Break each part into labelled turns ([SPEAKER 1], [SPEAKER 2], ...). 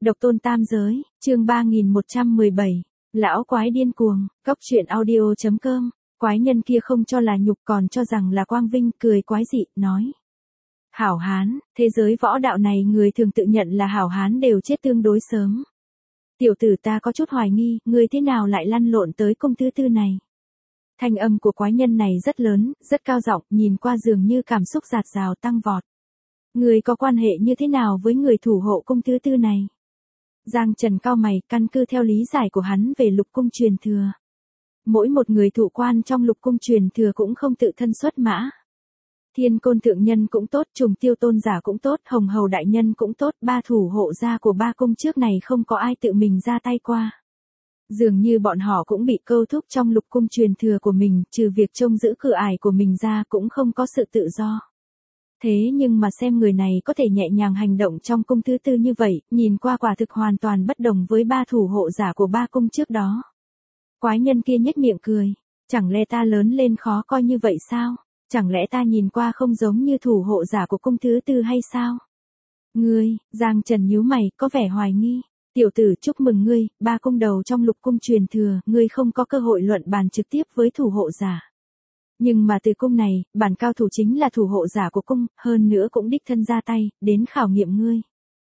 [SPEAKER 1] Độc tôn tam giới, chương 3117. Lão quái điên cuồng, cốc truyện audio.com. Quái nhân kia không cho là nhục còn cho rằng là quang vinh, cười quái dị, nói. Hảo hán, thế giới võ đạo này người thường tự nhận là hảo hán đều chết tương đối sớm. Tiểu tử ta có chút hoài nghi, người thế nào lại lăn lộn tới cung thứ tư này. Thanh âm của quái nhân này rất lớn, rất cao giọng, nhìn qua dường như cảm xúc dạt dào tăng vọt. Người có quan hệ như thế nào với người thủ hộ cung thứ tư này? Giang Trần cau mày, căn cứ theo lý giải của hắn về lục cung truyền thừa. Mỗi một người thụ quan trong lục cung truyền thừa cũng không tự thân xuất mã. Thiên Côn thượng nhân cũng tốt, Trùng Tiêu tôn giả cũng tốt, Hồng Hầu đại nhân cũng tốt, ba thủ hộ gia của ba cung trước này không có ai tự mình ra tay qua. Dường như bọn họ cũng bị câu thúc trong lục cung truyền thừa của mình, trừ việc trông giữ cửa ải của mình ra cũng không có sự tự do. Thế nhưng mà xem người này có thể nhẹ nhàng hành động trong cung thứ tư như vậy, nhìn qua quả thực hoàn toàn bất đồng với ba thủ hộ giả của ba cung trước đó. Quái nhân kia nhếch miệng cười, chẳng lẽ ta lớn lên khó coi như vậy sao? Chẳng lẽ ta nhìn qua không giống như thủ hộ giả của cung thứ tư hay sao? Ngươi, Giang Trần nhíu mày, có vẻ hoài nghi. Tiểu tử, chúc mừng ngươi, ba cung đầu trong lục cung truyền thừa, ngươi không có cơ hội luận bàn trực tiếp với thủ hộ giả. Nhưng mà từ cung này, bản cao thủ chính là thủ hộ giả của cung, hơn nữa cũng đích thân ra tay, đến khảo nghiệm ngươi.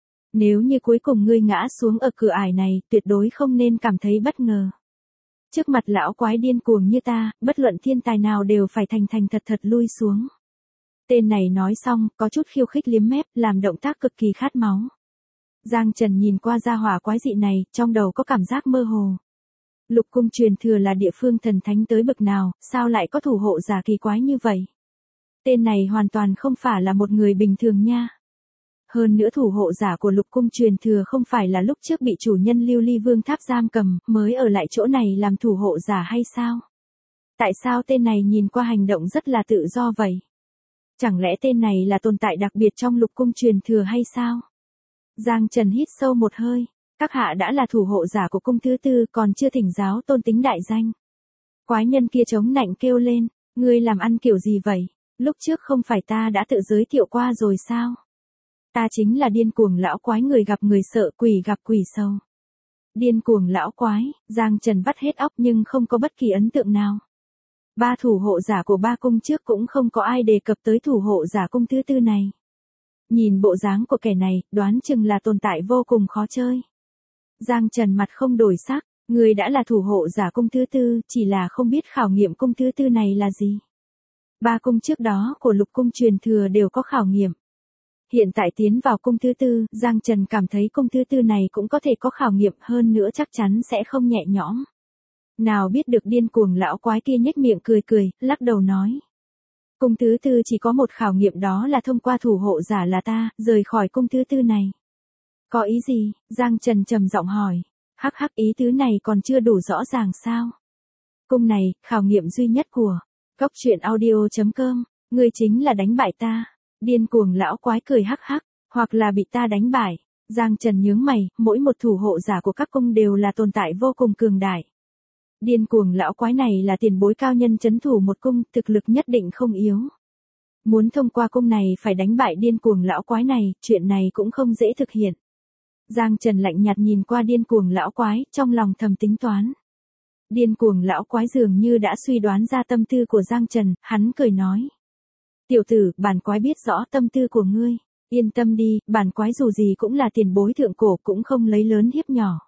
[SPEAKER 1] Nếu như cuối cùng ngươi ngã xuống ở cửa ải này, tuyệt đối không nên cảm thấy bất ngờ. Trước mặt lão quái điên cuồng như ta, bất luận thiên tài nào đều phải thành thật lui xuống. Tên này nói xong, có chút khiêu khích liếm mép, làm động tác cực kỳ khát máu. Giang Trần nhìn qua gia hỏa quái dị này, trong đầu có cảm giác mơ hồ. Lục cung truyền thừa là địa phương thần thánh tới bậc nào, sao lại có thủ hộ giả kỳ quái như vậy? Tên này hoàn toàn không phải là một người bình thường nha. Hơn nữa thủ hộ giả của lục cung truyền thừa không phải là lúc trước bị chủ nhân Lưu Ly Vương Tháp giam cầm, mới ở lại chỗ này làm thủ hộ giả hay sao? Tại sao tên này nhìn qua hành động rất là tự do vậy? Chẳng lẽ tên này là tồn tại đặc biệt trong lục cung truyền thừa hay sao? Giang Trần hít sâu một hơi. Các hạ đã là thủ hộ giả của cung thứ tư còn chưa thỉnh giáo tôn tính đại danh. Quái nhân kia chống nạnh kêu lên, ngươi làm ăn kiểu gì vậy? Lúc trước không phải ta đã tự giới thiệu qua rồi sao? Ta chính là điên cuồng lão quái, người gặp người sợ, quỷ gặp quỷ sâu. Điên cuồng lão quái, Giang Trần vắt hết óc nhưng không có bất kỳ ấn tượng nào. Ba thủ hộ giả của ba cung trước cũng không có ai đề cập tới thủ hộ giả cung thứ tư này. Nhìn bộ dáng của kẻ này, đoán chừng là tồn tại vô cùng khó chơi. Giang Trần mặt không đổi sắc, người đã là thủ hộ giả cung thứ tư, chỉ là không biết khảo nghiệm cung thứ tư này là gì. Ba cung trước đó của lục cung truyền thừa đều có khảo nghiệm. Hiện tại tiến vào cung thứ tư, Giang Trần cảm thấy cung thứ tư này cũng có thể có khảo nghiệm, hơn nữa chắc chắn sẽ không nhẹ nhõm. Nào biết được điên cuồng lão quái kia nhếch miệng cười, lắc đầu nói. Cung thứ tư chỉ có một khảo nghiệm, đó là thông qua thủ hộ giả là ta, rời khỏi cung thứ tư này. Có ý gì? Giang Trần trầm giọng hỏi. Hắc ý tứ này còn chưa đủ rõ ràng sao? Cung này, khảo nghiệm duy nhất của cốc truyện audio.com, ngươi chính là đánh bại ta. Điên cuồng lão quái cười hắc, hoặc là bị ta đánh bại. Giang Trần nhướng mày, mỗi một thủ hộ giả của các cung đều là tồn tại vô cùng cường đại. Điên cuồng lão quái này là tiền bối cao nhân trấn thủ một cung, thực lực nhất định không yếu. Muốn thông qua cung này phải đánh bại điên cuồng lão quái này, chuyện này cũng không dễ thực hiện. Giang Trần lạnh nhạt nhìn qua điên cuồng lão quái, trong lòng thầm tính toán. Điên cuồng lão quái dường như đã suy đoán ra tâm tư của Giang Trần, hắn cười nói. Tiểu tử, bản quái biết rõ tâm tư của ngươi. Yên tâm đi, bản quái dù gì cũng là tiền bối thượng cổ, cũng không lấy lớn hiếp nhỏ.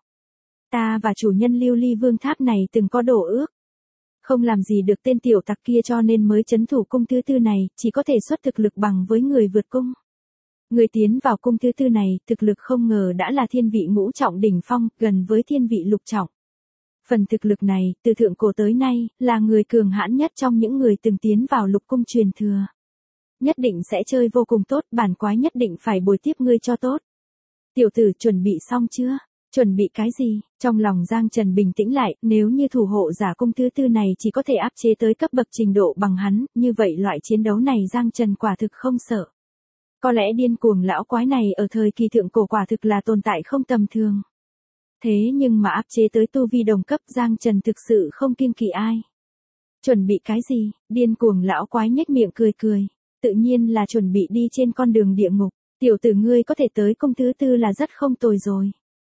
[SPEAKER 1] Ta và chủ nhân Lưu Ly Vương Tháp này từng có đổ ước. Không làm gì được tên tiểu tặc kia cho nên mới trấn thủ cung thứ tư này, chỉ có thể xuất thực lực bằng với người vượt cung. Người tiến vào cung thứ tư này, thực lực không ngờ đã là thiên vị ngũ trọng đỉnh phong, gần với thiên vị lục trọng. Phần thực lực này, từ thượng cổ tới nay, là người cường hãn nhất trong những người từng tiến vào lục cung truyền thừa. Nhất định sẽ chơi vô cùng tốt, bản quái nhất định phải bồi tiếp ngươi cho tốt. Tiểu tử, chuẩn bị xong chưa? Chuẩn bị cái gì? Trong lòng Giang Trần bình tĩnh lại, nếu như thủ hộ giả cung thứ tư này chỉ có thể áp chế tới cấp bậc trình độ bằng hắn, như vậy loại chiến đấu này Giang Trần quả thực không sợ. Có lẽ điên cuồng lão quái này ở thời kỳ thượng cổ quả thực là tồn tại không tầm thường. Thế nhưng mà áp chế tới tu vi đồng cấp, Giang Trần thực sự không kiêng kỵ ai. Chuẩn bị cái gì? Điên cuồng lão quái nhếch miệng cười. Tự nhiên là chuẩn bị đi trên con đường địa ngục. Tiểu tử ngươi có thể tới cung thứ tư là rất không tồi rồi.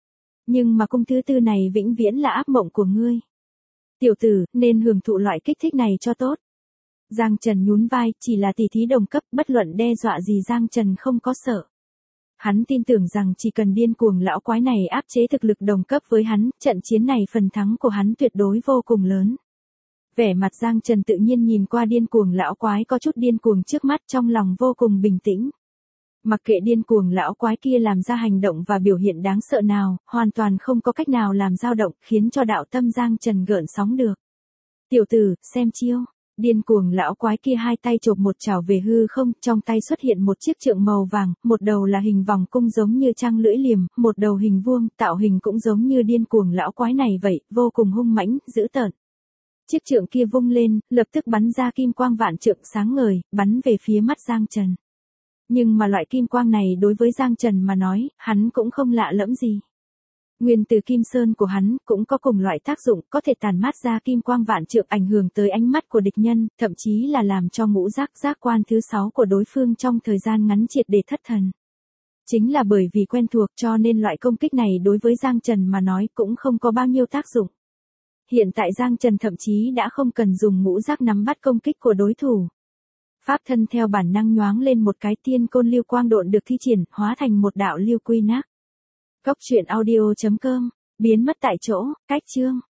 [SPEAKER 1] Nhưng mà cung thứ tư này vĩnh viễn là ác mộng của ngươi. Tiểu tử, nên hưởng thụ loại kích thích này cho tốt. Giang Trần nhún vai, chỉ là tỷ thí đồng cấp, bất luận đe dọa gì Giang Trần không có sợ. Hắn tin tưởng rằng chỉ cần điên cuồng lão quái này áp chế thực lực đồng cấp với hắn, trận chiến này phần thắng của hắn tuyệt đối vô cùng lớn. Vẻ mặt Giang Trần tự nhiên nhìn qua điên cuồng lão quái có chút điên cuồng trước mắt, trong lòng vô cùng bình tĩnh. Mặc kệ điên cuồng lão quái kia làm ra hành động và biểu hiện đáng sợ nào, hoàn toàn không có cách nào làm dao động, khiến cho đạo tâm Giang Trần gợn sóng được. Tiểu tử, xem chiêu. Điên cuồng lão quái kia hai tay chộp một chảo về hư không, trong tay xuất hiện một chiếc trượng màu vàng, một đầu là hình vòng cung giống như trăng lưỡi liềm, một đầu hình vuông, tạo hình cũng giống như điên cuồng lão quái này vậy, vô cùng hung mãnh, dữ tợn. Chiếc trượng kia vung lên, lập tức bắn ra kim quang vạn trượng sáng ngời, bắn về phía mắt Giang Trần. Nhưng mà loại kim quang này đối với Giang Trần mà nói, hắn cũng không lạ lẫm gì. Nguyên tử kim sơn của hắn cũng có cùng loại tác dụng, có thể tàn mát ra kim quang vạn trượng ảnh hưởng tới ánh mắt của địch nhân, thậm chí là làm cho ngũ giác giác quan thứ 6 của đối phương trong thời gian ngắn triệt để thất thần. Chính là bởi vì quen thuộc cho nên loại công kích này đối với Giang Trần mà nói cũng không có bao nhiêu tác dụng. Hiện tại Giang Trần thậm chí đã không cần dùng ngũ giác nắm bắt công kích của đối thủ. Pháp thân theo bản năng nhoáng lên một cái, tiên côn lưu quang độn được thi triển, hóa thành một đạo lưu quy nát. Cốc truyện audio.com, biến mất tại chỗ, cách chương.